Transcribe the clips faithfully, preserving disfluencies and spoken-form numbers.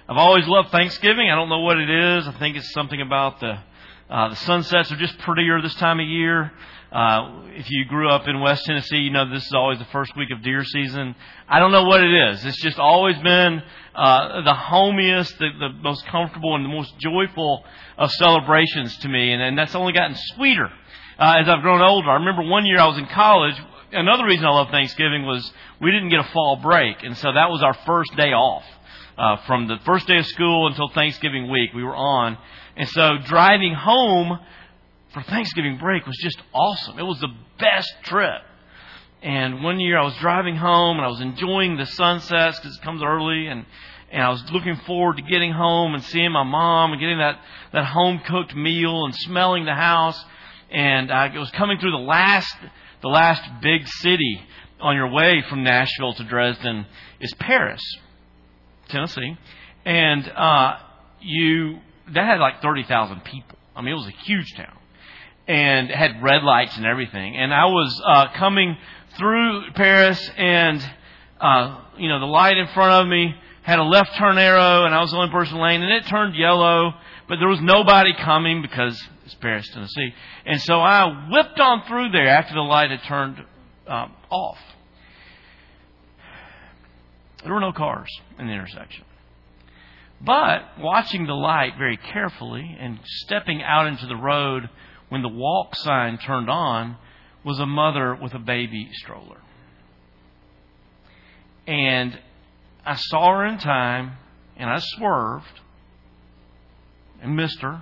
I've always loved Thanksgiving. I don't know what it is. I think it's something about the uh, the sunsets are just prettier this time of year. Uh, if you grew up in West Tennessee, you know this is always the first week of deer season. I don't know what it is. It's just always been uh, the homiest, the, the most comfortable, and the most joyful of celebrations to me. And, and that's only gotten sweeter uh, as I've grown older. I remember one year I was in college. Another reason I love Thanksgiving was we didn't get a fall break. And so that was our first day off. Uh, from the first day of school until Thanksgiving week, we were on. And so driving home for Thanksgiving break was just awesome. It was the best trip. And one year I was driving home and I was enjoying the sunsets because it comes early. And, and I was looking forward to getting home and seeing my mom and getting that, that home-cooked meal and smelling the house. And I was coming through the last, the last big city on your way from Nashville to Dresden is Paris, Tennessee. And uh, you that had like thirty thousand people. I mean, it was a huge town. And it had red lights and everything. And I was uh, coming through Paris and, uh, you know, the light in front of me had a left turn arrow and I was the only person in the lane. And it turned yellow, but there was nobody coming because it's Paris, Tennessee. And so I whipped on through there after the light had turned um, off. There were no cars in the intersection. But watching the light very carefully and stepping out into the road when the walk sign turned on was a mother with a baby stroller. And I saw her in time and I swerved and missed her.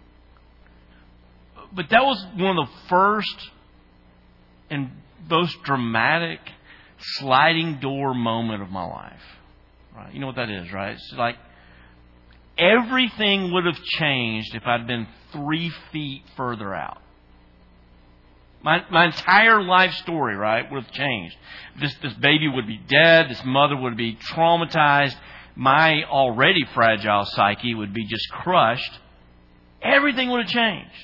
But that was one of the first and most dramatic sliding door moment of my life. Right? You know what that is, right? It's like everything would have changed if I'd been three feet further out. My my entire life story, right, would have changed. This this baby would be dead. This mother would be traumatized. My already fragile psyche would be just crushed. Everything would have changed.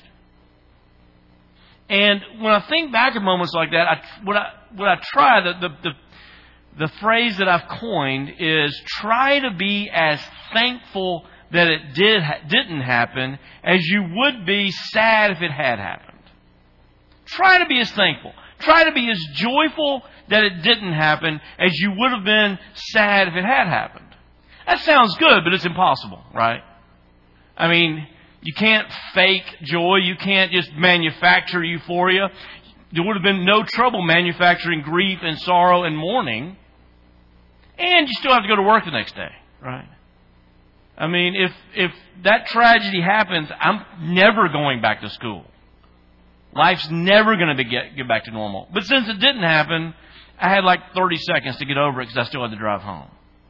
And when I think back at moments like that, I, what I what I try, the, the the the phrase that I've coined is try to be as thankful that it did didn't happen as you would be sad if it had happened. Try to be as thankful. Try to be as joyful that it didn't happen as you would have been sad if it had happened. That sounds good, but it's impossible, right? I mean, you can't fake joy. You can't just manufacture euphoria. There would have been no trouble manufacturing grief and sorrow and mourning. And you still have to go to work the next day, right? I mean, if if that tragedy happens, I'm never going back to school. Life's never going to get, get back to normal. But since it didn't happen, I had like thirty seconds to get over it because I still had to drive home.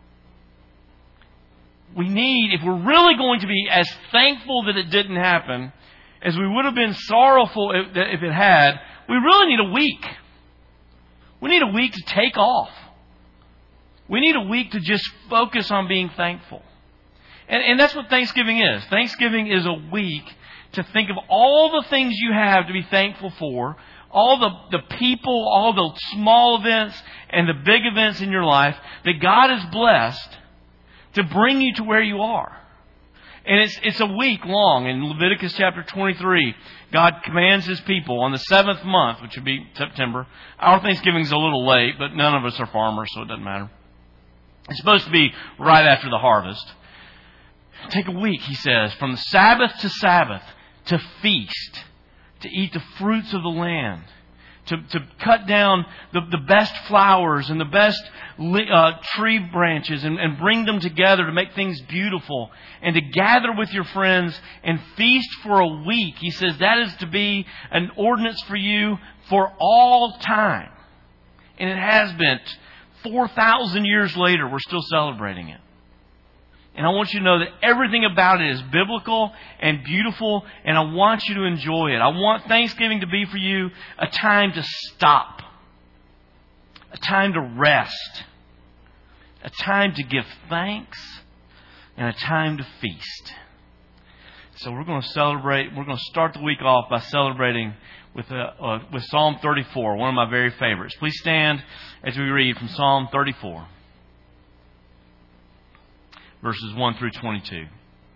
We need, if we're really going to be as thankful that it didn't happen as we would have been sorrowful if, if it had, we really need a week. We need a week to take off. We need a week to just focus on being thankful. And, and that's what Thanksgiving is. Thanksgiving is a week to think of all the things you have to be thankful for, all the, the people, all the small events and the big events in your life that God has blessed to bring you to where you are. And it's it's a week long. In Leviticus chapter twenty-three, God commands His people on the seventh month, which would be September. Our Thanksgiving's a little late, but none of us are farmers, so it doesn't matter. It's supposed to be right after the harvest. Take a week, He says, from the Sabbath to Sabbath, to feast, to eat the fruits of the land, to, to cut down the, the best flowers and the best uh, tree branches and, and bring them together to make things beautiful, and to gather with your friends and feast for a week. He says that is to be an ordinance for you for all time. And it has been. four thousand years later, we're still celebrating it. And I want you to know that everything about it is biblical and beautiful, and I want you to enjoy it. I want Thanksgiving to be for you a time to stop, a time to rest, a time to give thanks, and a time to feast. So we're going to celebrate, we're going to start the week off by celebrating with, uh, uh, with Psalm thirty-four, one of my very favorites. Please stand as we read from Psalm thirty-four. verses one through twenty-two.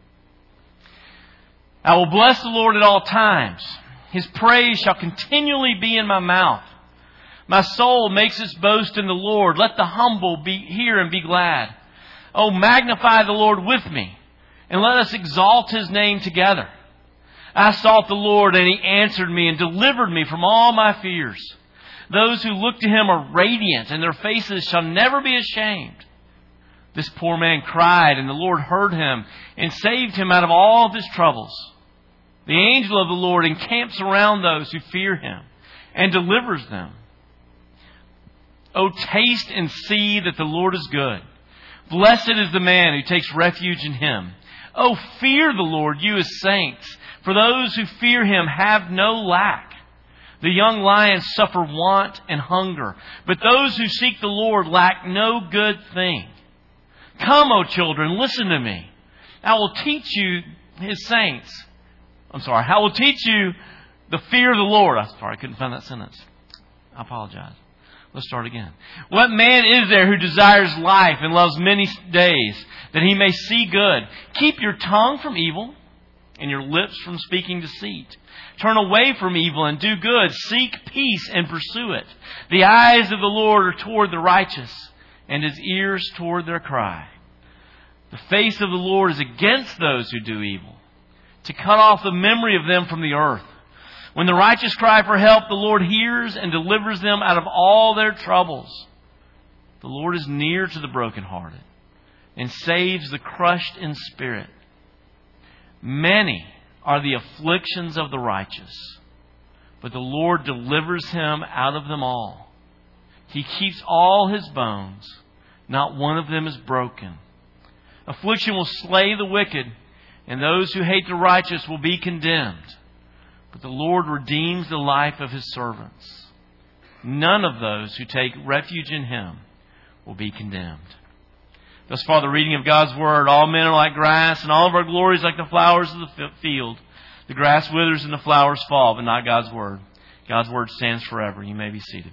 I will bless the Lord at all times. His praise shall continually be in my mouth. My soul makes its boast in the Lord. Let the humble be hear and be glad. Oh, magnify the Lord with me, and let us exalt His name together. I sought the Lord, and He answered me and delivered me from all my fears. Those who look to Him are radiant, and their faces shall never be ashamed. This poor man cried, and the Lord heard him and saved him out of all of his troubles. The angel of the Lord encamps around those who fear Him and delivers them. Oh, taste and see that the Lord is good. Blessed is the man who takes refuge in Him. Oh, fear the Lord, you His saints, for those who fear Him have no lack. The young lions suffer want and hunger, but those who seek the Lord lack no good thing. Come, O children, listen to me. I will teach you His saints. I'm sorry, I will teach you the fear of the Lord. I'm sorry, I couldn't find that sentence. I apologize. Let's start again. What man is there who desires life and loves many days, that he may see good? Keep your tongue from evil and your lips from speaking deceit. Turn away from evil and do good. Seek peace and pursue it. The eyes of the Lord are toward the righteous, and His ears toward their cry. The face of the Lord is against those who do evil, to cut off the memory of them from the earth. When the righteous cry for help, the Lord hears and delivers them out of all their troubles. The Lord is near to the brokenhearted and saves the crushed in spirit. Many are the afflictions of the righteous, but the Lord delivers him out of them all. He keeps all his bones. Not one of them is broken. Affliction will slay the wicked, and those who hate the righteous will be condemned. But the Lord redeems the life of His servants. None of those who take refuge in Him will be condemned. Thus far, the reading of God's Word. All men are like grass, and all of our glories like the flowers of the field. The grass withers and the flowers fall, but not God's Word. God's Word stands forever. You may be seated.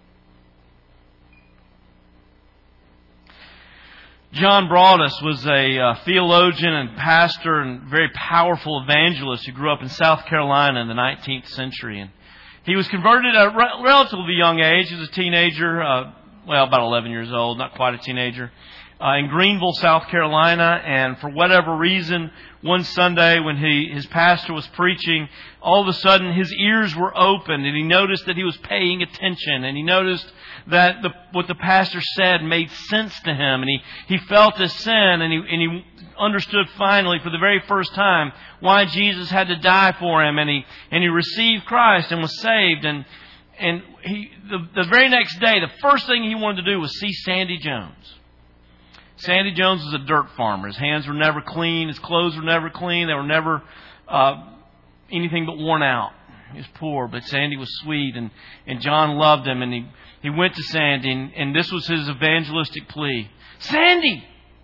John Broadus was a uh, theologian and pastor and very powerful evangelist who grew up in South Carolina in the nineteenth century. And he was converted at a re- relatively young age. He was a teenager, uh, well, about eleven years old, not quite a teenager, uh, in Greenville, South Carolina. And for whatever reason, one Sunday when he his pastor was preaching, all of a sudden his ears were opened, and he noticed that he was paying attention, and he noticed that the, what the pastor said made sense to him, and he, he felt his sin, and he, and he understood finally for the very first time why Jesus had to die for him, and he and he received Christ and was saved. And and he the, the very next day, the first thing he wanted to do was see Sandy Jones. Sandy Jones was a dirt farmer. His hands were never clean. His clothes were never clean. They were never uh, anything but worn out. He was poor, but Sandy was sweet, and, and John loved him, and he, he went to Sandy, and, and this was his evangelistic plea. Sandy,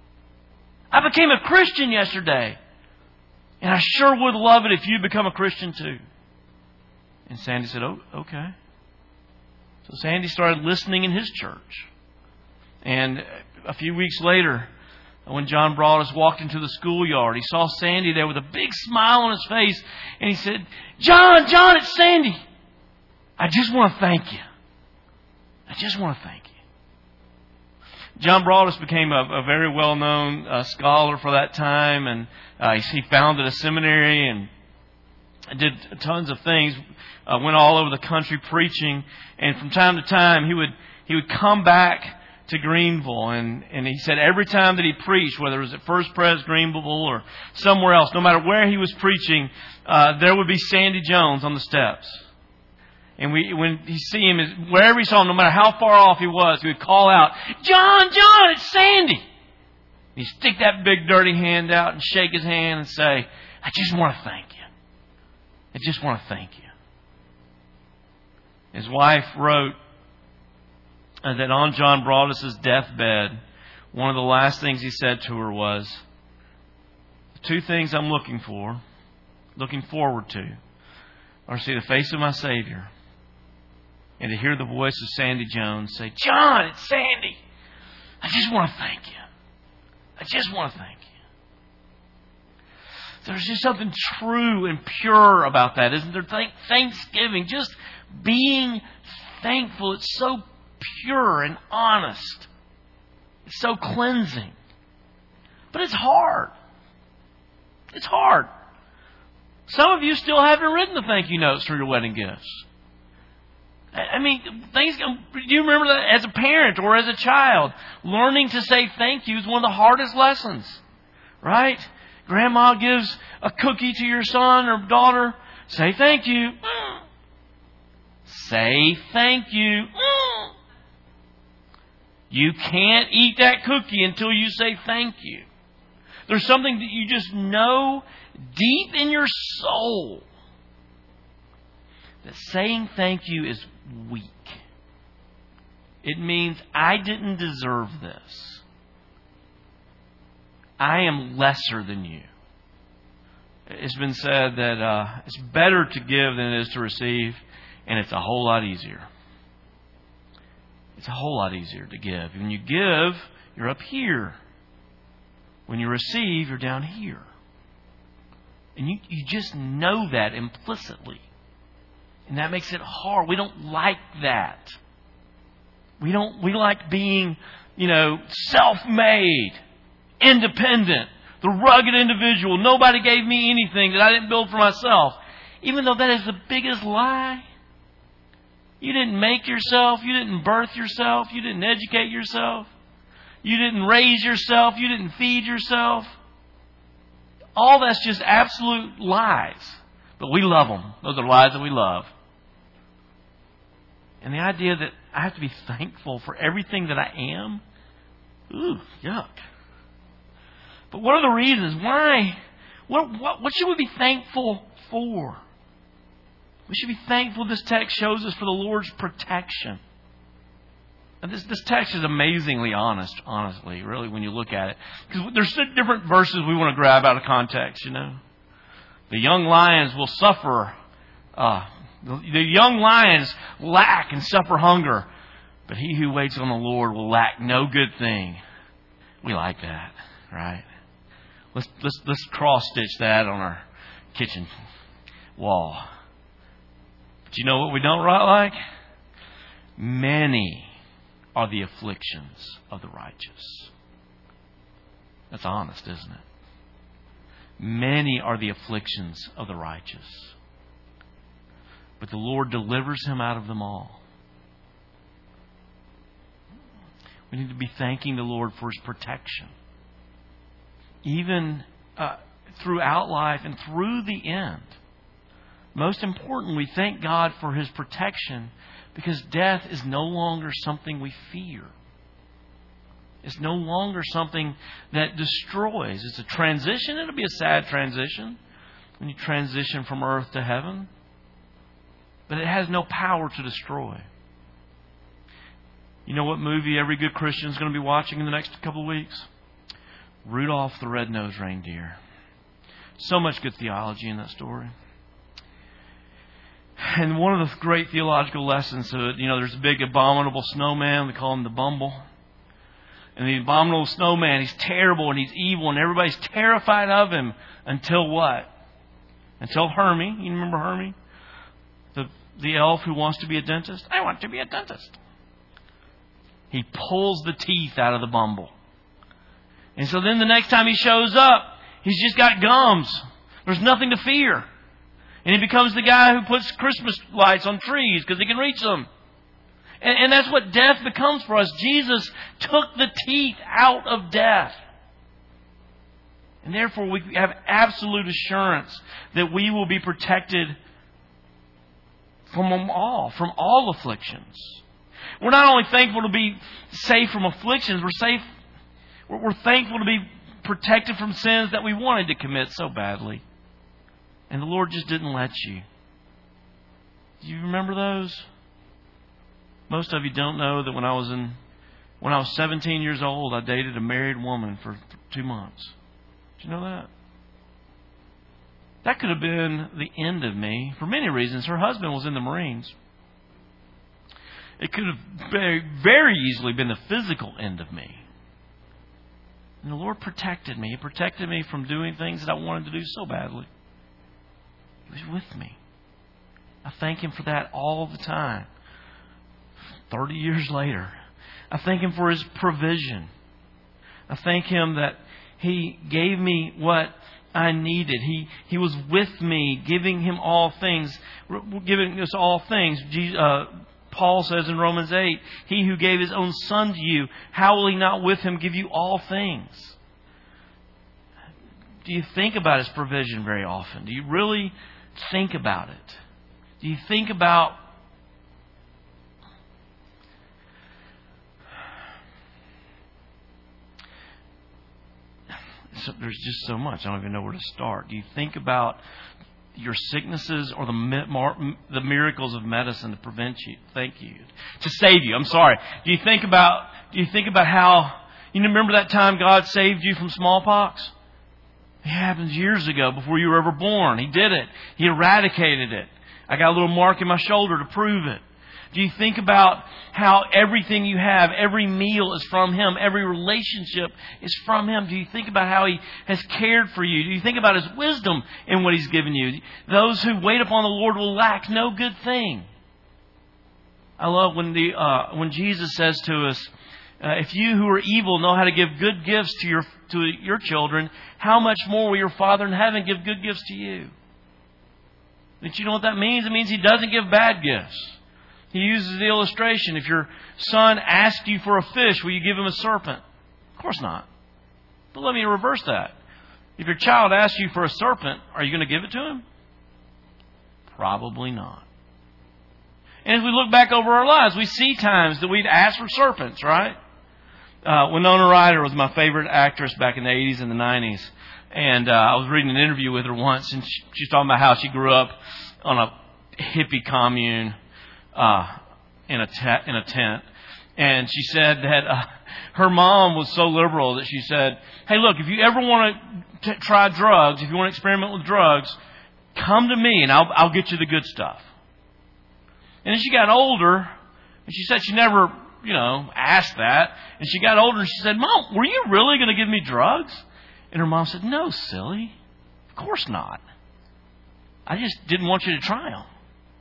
I became a Christian yesterday, and I sure would love it if you become a Christian too. And Sandy said, oh, okay. So Sandy started listening in his church. And a few weeks later, when John Broadus walked into the schoolyard, he saw Sandy there with a big smile on his face. And he said, John, John, it's Sandy. I just want to thank you. I just want to thank you. John Broadus became a, a very well-known uh, scholar for that time. And uh, he founded a seminary and did tons of things. Uh, went all over the country preaching. And from time to time, he would he would come back to Greenville, and, and he said every time that he preached, whether it was at First Pres Greenville or somewhere else, no matter where he was preaching, uh, there would be Sandy Jones on the steps. And we, when he see him, wherever he saw him, no matter how far off he was, he would call out, John, John, it's Sandy. And he'd stick that big dirty hand out and shake his hand and say, I just want to thank you. I just want to thank you. His wife wrote And that on John Broadus' deathbed, one of the last things he said to her was, the two things I'm looking for, looking forward to, are to see the face of my Savior and to hear the voice of Sandy Jones say, John, it's Sandy. I just want to thank you. I just want to thank you. There's just something true and pure about that, isn't there? Thanksgiving, just being thankful. It's so pure and honest. It's so cleansing. But it's hard. It's hard. Some of you still haven't written the thank you notes for your wedding gifts. I mean, things. Do you remember that as a parent or as a child? Learning to say thank you is one of the hardest lessons. Right? Grandma gives a cookie to your son or daughter. Say thank you. Say thank you. You can't eat that cookie until you say thank you. There's something that you just know deep in your soul that saying thank you is weak. It means I didn't deserve this. I am lesser than you. It's been said that uh, it's better to give than it is to receive, and it's a whole lot easier. It's a whole lot easier to give. When you give, you're up here. When you receive, you're down here. And you, you just know that implicitly. And that makes it hard. We don't like that. We don't. We like being, you know, self-made, independent, the rugged individual. Nobody gave me anything that I didn't build for myself. Even though that is the biggest lie. You didn't make yourself. You didn't birth yourself. You didn't educate yourself. You didn't raise yourself. You didn't feed yourself. All that's just absolute lies. But we love them. Those are lies that we love. And the idea that I have to be thankful for everything that I am, ooh, yuck. But what are the reasons? Why? What, what, what should we be thankful for? We should be thankful, this text shows us, for the Lord's protection. And this, this text is amazingly honest, honestly, really, when you look at it. Because there's different verses we want to grab out of context, you know. The young lions will suffer. Uh, the, the young lions lack and suffer hunger. But he who waits on the Lord will lack no good thing. We like that, right? Let's let's let's cross stitch that on our kitchen wall. But you know what we don't like? Many are the afflictions of the righteous. That's honest, isn't it? Many are the afflictions of the righteous. But the Lord delivers him out of them all. We need to be thanking the Lord for His protection. Even uh, throughout life and through the end. Most important, we thank God for His protection because death is no longer something we fear. It's no longer something that destroys. It's a transition. It'll be a sad transition when you transition from earth to heaven. But it has no power to destroy. You know what movie every good Christian is going to be watching in the next couple of weeks? Rudolph the Red-Nosed Reindeer. So much good theology in that story. And one of the great theological lessons of it, you know, there's a big abominable snowman. We call him the Bumble. And the abominable snowman, he's terrible and he's evil and everybody's terrified of him until what? Until Hermie. You remember Hermie? The, the elf who wants to be a dentist? I want to be a dentist. He pulls the teeth out of the Bumble. And so then the next time he shows up, he's just got gums. There's nothing to fear. And he becomes the guy who puts Christmas lights on trees because he can reach them. And, and that's what death becomes for us. Jesus took the teeth out of death. And therefore we have absolute assurance that we will be protected from them all, from all afflictions. We're not only thankful to be safe from afflictions, we're safe. We're, we're thankful to be protected from sins that we wanted to commit so badly. And the Lord just didn't let you. Do you remember those? Most of you don't know that when I was in, when I was seventeen years old, I dated a married woman for two months. Did you know that? That could have been the end of me for many reasons. Her husband was in the Marines. It could have very, very easily been the physical end of me. And the Lord protected me. He protected me from doing things that I wanted to do so badly. He was with me. I thank Him for that all the time. Thirty years later, I thank Him for His provision. I thank Him that He gave me what I needed. He He was with me, giving Him all things, giving us all things. Jesus, uh, Paul says in Romans eight, He who gave His own Son to you, how will He not with Him give you all things? Do you think about His provision very often? Do you really think about it? Do you think about so there's just so much. I don't even know where to start. Do you think about your sicknesses or the the miracles of medicine to prevent you? Thank you. To save you. I'm sorry. Do you think about do you think about how you remember that time God saved you from smallpox? It happened years ago before you were ever born. He did it. He eradicated it. I got a little mark in my shoulder to prove it. Do you think about how everything you have, every meal is from Him, every relationship is from Him? Do you think about how He has cared for you? Do you think about His wisdom in what He's given you? Those who wait upon the Lord will lack no good thing. I love when the uh, when Jesus says to us, uh, if you who are evil know how to give good gifts to your to your children, how much more will your Father in heaven give good gifts to you? But you know what that means? It means He doesn't give bad gifts. He uses the illustration. If your son asks you for a fish, will you give him a serpent? Of course not. But let me reverse that. If your child asks you for a serpent, are you going to give it to him? Probably not. And as we look back over our lives, we see times that we'd ask for serpents, right? Uh, Winona Ryder was my favorite actress back in the eighties and the nineties. And uh, I was reading an interview with her once, and she, she was talking about how she grew up on a hippie commune. Uh, in a te- in a tent, and she said that uh, her mom was so liberal that she said, "Hey, look, if you ever want to t- try drugs, if you want to experiment with drugs, come to me, and I'll I'll get you the good stuff." And then she got older, and she said she never, you know, asked that, and she got older, and she said, "Mom, were you really going to give me drugs?" And her mom said, "No, silly, of course not. I just didn't want you to try them."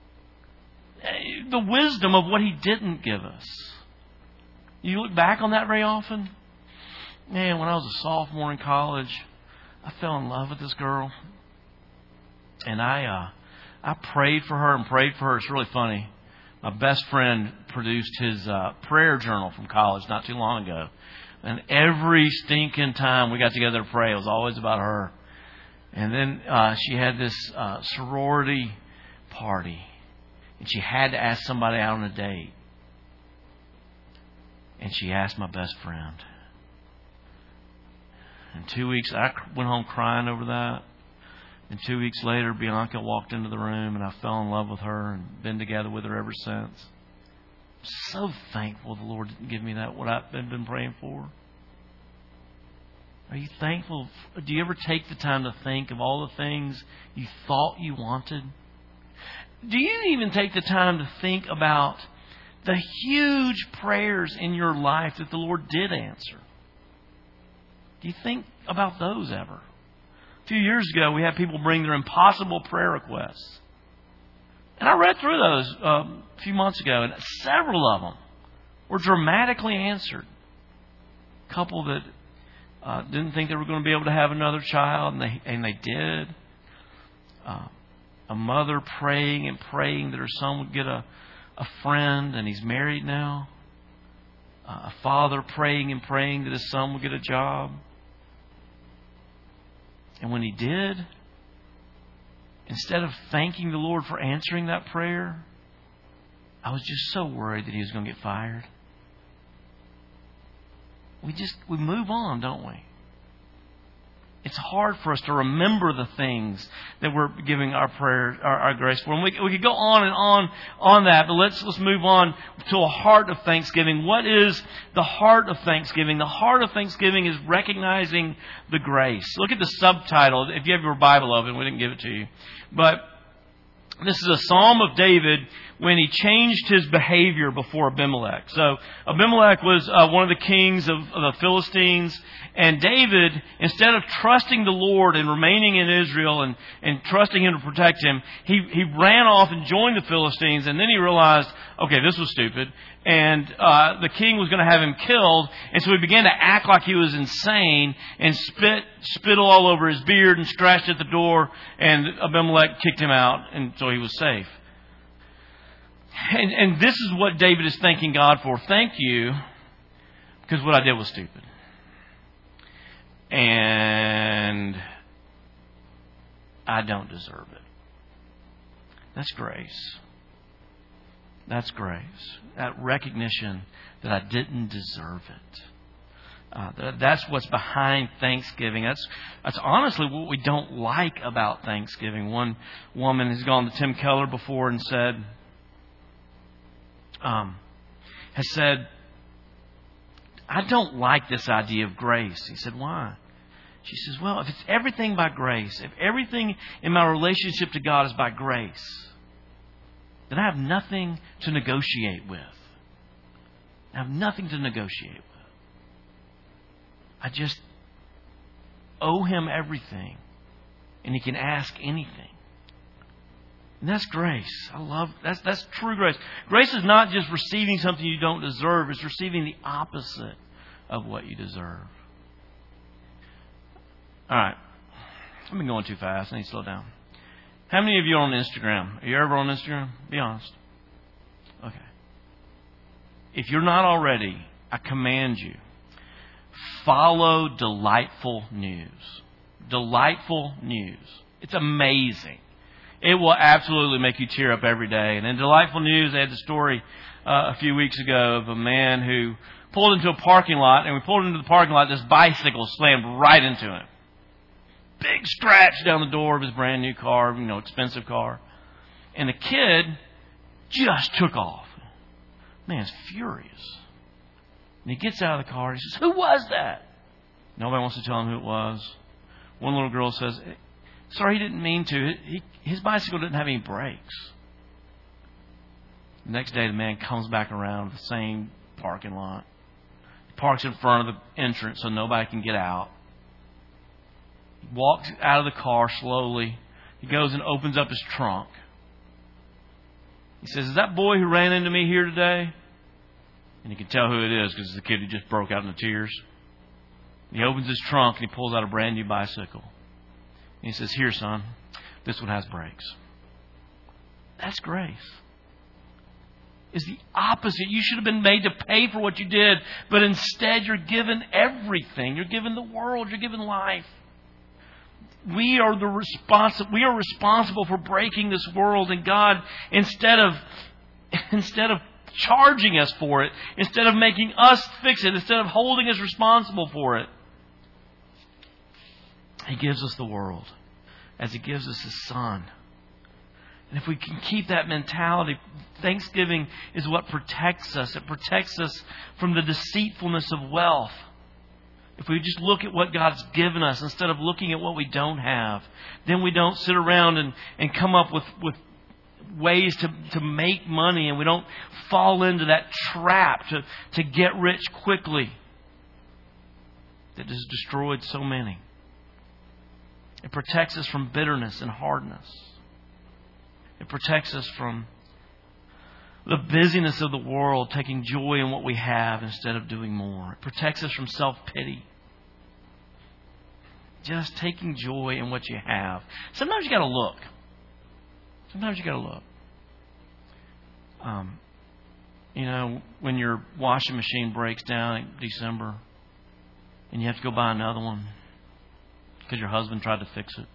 The wisdom of what He didn't give us. You look back on that very often. Man, when I was a sophomore in college, I fell in love with this girl. And I uh, I prayed for her and prayed for her. It's really funny. My best friend produced his uh, prayer journal from college not too long ago. And every stinking time we got together to pray, it was always about her. And then uh, she had this uh, sorority party. And she had to ask somebody out on a date. And she asked my best friend. In two weeks, I went home crying over that. And two weeks later, Bianca walked into the room, and I fell in love with her and been together with her ever since. I'm so thankful the Lord didn't give me that, what I've been, been praying for. Are you thankful? Do you ever take the time to think of all the things you thought you wanted? Do you even take the time to think about the huge prayers in your life that the Lord did answer? Do you think about those ever? A few years ago, we had people bring their impossible prayer requests. And I read through those um, a few months ago, and several of them were dramatically answered. A couple that uh, didn't think they were going to be able to have another child, and they, and they did. Uh, A mother praying and praying that her son would get a, a friend, and he's married now. Uh, a father praying and praying that his son would get a job. And when he did, instead of thanking the Lord for answering that prayer, I was just so worried that he was going to get fired. We just, we move on, don't we? It's hard for us to remember the things that we're giving our prayer, our, our grace for. And we, we could go on and on on that, but let's let's move on to a heart of thanksgiving. What is the heart of thanksgiving? The heart of thanksgiving is recognizing the grace. Look at the subtitle. If you have your Bible open, we didn't give it to you. But this is a Psalm of David when he changed his behavior before Abimelech. So Abimelech was uh, one of the kings of, of the Philistines. And David, instead of trusting the Lord and remaining in Israel and, and trusting Him to protect him, he, he ran off and joined the Philistines. And then he realized, okay, this was stupid. And uh, the king was going to have him killed. And so he began to act like he was insane and spit spittle all over his beard and scratched at the door. And Abimelech kicked him out. And so he was safe. And, and this is what David is thanking God for. Thank you, because what I did was stupid. And I don't deserve it. That's grace. That's grace. That recognition that I didn't deserve it. Uh, that, that's what's behind Thanksgiving. That's that's honestly what we don't like about Thanksgiving. One woman has gone to Tim Keller before and said, um, has said, I don't like this idea of grace. He said, why? She says, well, if it's everything by grace, if everything in my relationship to God is by grace, then I have nothing to negotiate with. I have nothing to negotiate with. I just owe Him everything, and He can ask anything. And that's grace. I love that's that's true grace. Grace is not just receiving something you don't deserve; it's receiving the opposite of what you deserve. All right, I've been going too fast. I need to slow down. How many of you are on Instagram? Are you ever on Instagram? Be honest. Okay. If you're not already, I command you, follow Delightful News. Delightful News. It's amazing. It will absolutely make you tear up every day. And in Delightful News, they had the story uh, a few weeks ago of a man who pulled into a parking lot. And we pulled into the parking lot, this bicycle slammed right into him. Big scratch down the door of his brand new car, you know, expensive car. And the kid just took off. Man's furious. And he gets out of the car. He says, who was that? Nobody wants to tell him who it was. One little girl says, sorry, he didn't mean to. He, his bicycle didn't have any brakes. The next day, the man comes back around the same parking lot. He parks in front of the entrance so nobody can get out. He walks out of the car slowly. He goes and opens up his trunk. He says, is that boy who ran into me here today? And you can tell who it is because it's the kid who just broke out into tears. He opens his trunk and he pulls out a brand new bicycle. And he says, here, son, this one has brakes. That's grace. It's the opposite. You should have been made to pay for what you did, but instead you're given everything. You're given the world. You're given life. We are the responsible. We are responsible for breaking this world, and God, instead of instead of charging us for it, instead of making us fix it, instead of holding us responsible for it, He gives us the world as He gives us His Son. And if we can keep that mentality, Thanksgiving is what protects us. It protects us from the deceitfulness of wealth. If we just look at what God's given us instead of looking at what we don't have, then we don't sit around and, and come up with, with ways to, to make money, and we don't fall into that trap to, to get rich quickly that has destroyed so many. It protects us from bitterness and hardness. It protects us from the busyness of the world, taking joy in what we have instead of doing more. It protects us from self-pity. Just taking joy in what you have. Sometimes you got to look. Sometimes you got to look. Um, you know, when your washing machine breaks down in December and you have to go buy another one because your husband tried to fix it.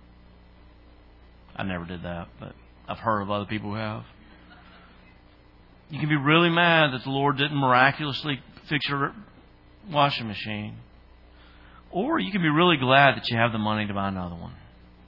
I never did that, but I've heard of other people who have. You can be really mad that the Lord didn't miraculously fix your washing machine. Or you can be really glad that you have the money to buy another one.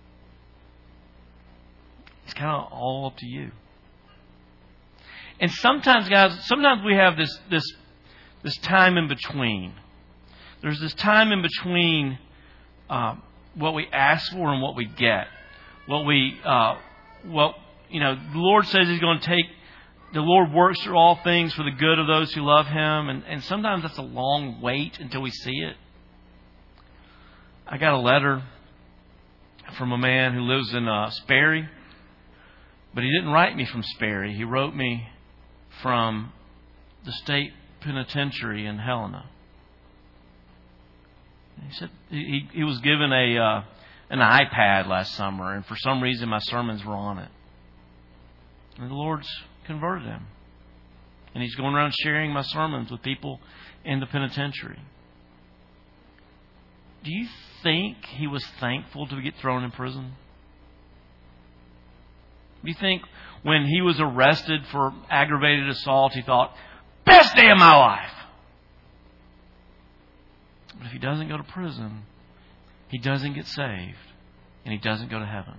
It's kind of all up to you. And sometimes, guys, sometimes we have this this this time in between. There's this time in between uh, what we ask for and what we get. What we, uh, what you know, the Lord says He's going to take the Lord works through all things for the good of those who love Him. And, and sometimes that's a long wait until we see it. I got a letter from a man who lives in uh, Sperry. But he didn't write me from Sperry. He wrote me from the state penitentiary in Helena. He said he, he was given a uh, an iPad last summer, and for some reason my sermons were on it. And the Lord's converted him. And he's going around sharing my sermons with people in the penitentiary. Do you think he was thankful to get thrown in prison? Do you think when he was arrested for aggravated assault, he thought, best day of my life? But if he doesn't go to prison, he doesn't get saved, and he doesn't go to heaven.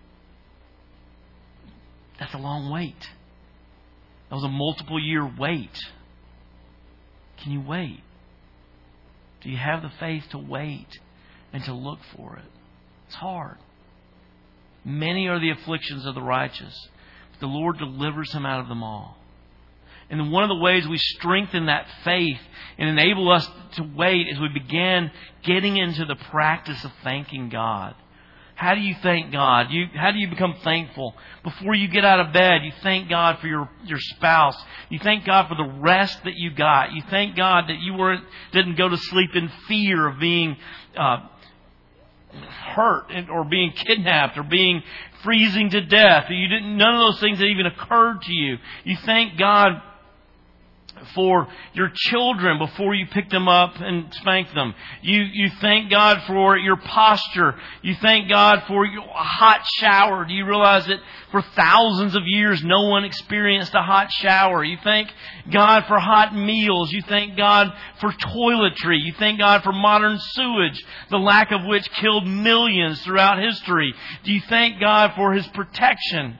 That's a long wait. That was a multiple year wait. Can you wait? Do you have the faith to wait and to look for it? It's hard. Many are the afflictions of the righteous, but the Lord delivers him out of them all. And one of the ways we strengthen that faith and enable us to wait is we begin getting into the practice of thanking God. How do you thank God? You, how do you become thankful? Before you get out of bed, you thank God for your, your spouse. You thank God for the rest that you got. You thank God that you weren't didn't go to sleep in fear of being uh, hurt or being kidnapped or being freezing to death. You didn't. None of those things that even occurred to you. You thank God for your children before you pick them up and spank them. You you thank God for your posture. You thank God for your, a hot shower. Do you realize that for thousands of years no one experienced a hot shower? You thank God for hot meals. You thank God for toiletry. You thank God for modern sewage, the lack of which killed millions throughout history. Do you thank God for His protection?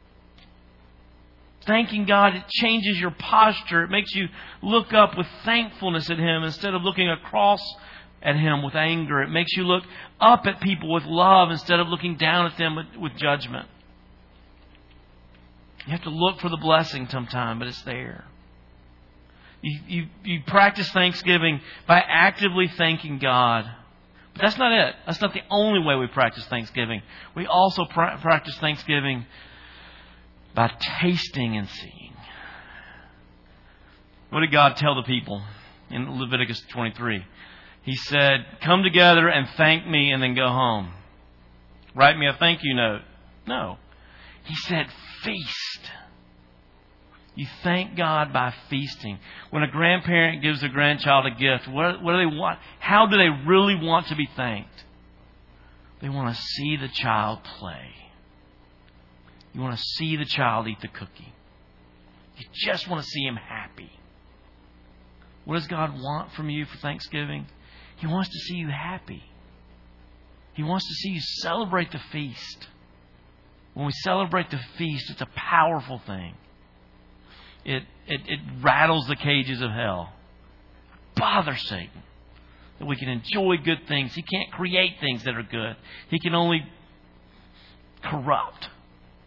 Thanking God, it changes your posture. It makes you look up with thankfulness at Him instead of looking across at Him with anger. It makes you look up at people with love instead of looking down at them with, with judgment. You have to look for the blessing sometime, but it's there. You, you, you practice thanksgiving by actively thanking God. But that's not it. That's not the only way we practice thanksgiving. We also pra- practice thanksgiving by tasting and seeing. What did God tell the people in Leviticus twenty-three? He said, come together and thank me and then go home. Write me a thank you note. No. He said, feast. You thank God by feasting. When a grandparent gives a grandchild a gift, what, what do they want? How do they really want to be thanked? They want to see the child play. You want to see the child eat the cookie. You just want to see him happy. What does God want from you for Thanksgiving? He wants to see you happy. He wants to see you celebrate the feast. When we celebrate the feast, it's a powerful thing. It, it, it rattles the cages of hell. Bother Satan. That we can enjoy good things. He can't create things that are good. He can only corrupt.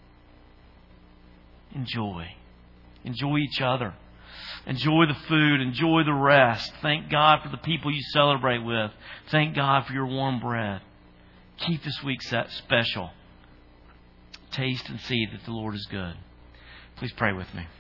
Enjoy. Enjoy each other. Enjoy the food. Enjoy the rest. Thank God for the people you celebrate with. Thank God for your warm bread. Keep this week special. Taste and see that the Lord is good. Please pray with me.